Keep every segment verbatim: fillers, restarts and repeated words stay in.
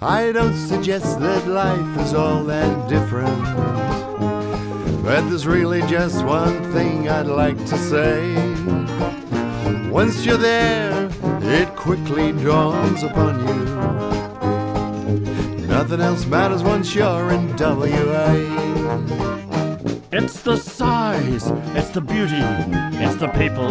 I don't suggest that life is all that different, but there's really just one thing I'd like to say. Once you're there, it quickly dawns upon you, nothing else matters once you're in W A. It's the size, it's the beauty, it's the people.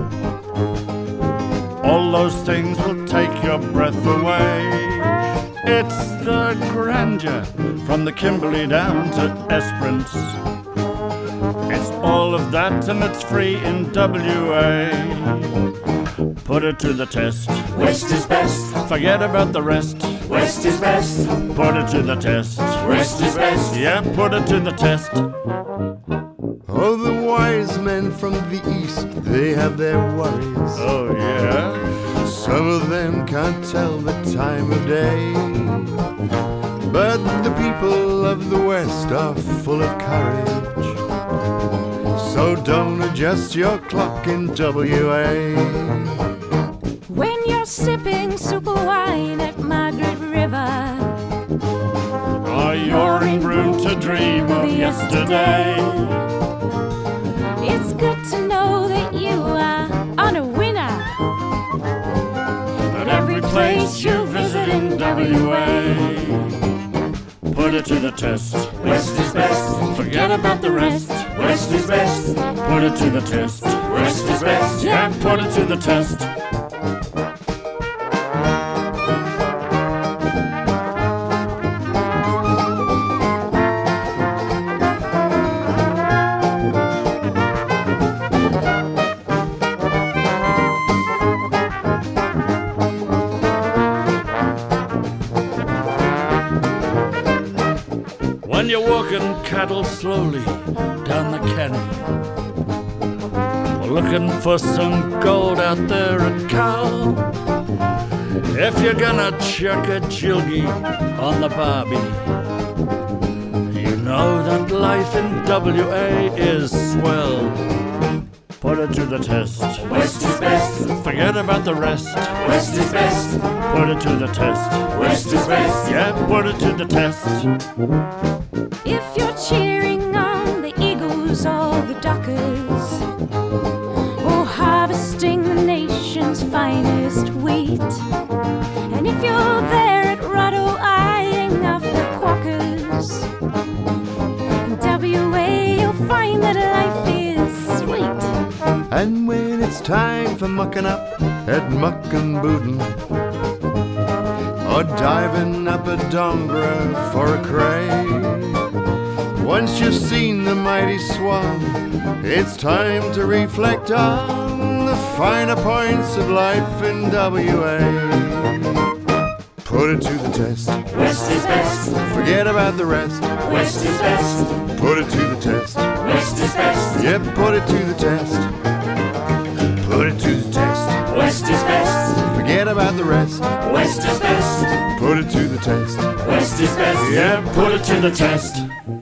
All those things will take your breath away. It's the grandeur from the Kimberley down to Esperance. It's all of that and it's free in W A. Put it to the test. West is best. Forget about the rest. West is best. Put it to the test. West is best. Yeah, put it to the test. Oh, the wise men from the east, they have their worries. Oh, yeah? Some of them can't tell the time of day, but the people of the west are full of courage. So don't adjust your clock in W A. When you're sipping super wine at Margaret River, or you're in room to dream of yesterday, it's good to know that you are on a winner at every place you visit in W A. Put it to the test. West is best. Forget about the rest. West is best. Put it to the test. West is best. Yeah, put it to the test. When you're walking cattle slowly down the Kenny, looking for some gold out there at Cal, if you're gonna chuck a jilgy on the barbie, you know that life in W A is swell. Put it to the test. West is best. Forget about the rest. West is best. Put it to the test. West is best. Yeah, put it to the test. if you're cheering on the Eagles or the Dockers, or harvesting the nation's finest wheat. And if you're there at Rotto eyeing off the Quackers, in W A you'll find that life is sweet. And when it's time for mucking up at Muck and Boodin, or diving up a Dongra for a cray, once you've seen the mighty swan, it's time to reflect on the finer points of life in W A. Put it to the test. West is best. Forget about the rest. West is best. Put it to the test. West is best. Yep, put it to the test. Put it to the test. West is best. Forget about the rest. West is best. Put it to the test. West is best. Yeah, put it to the test.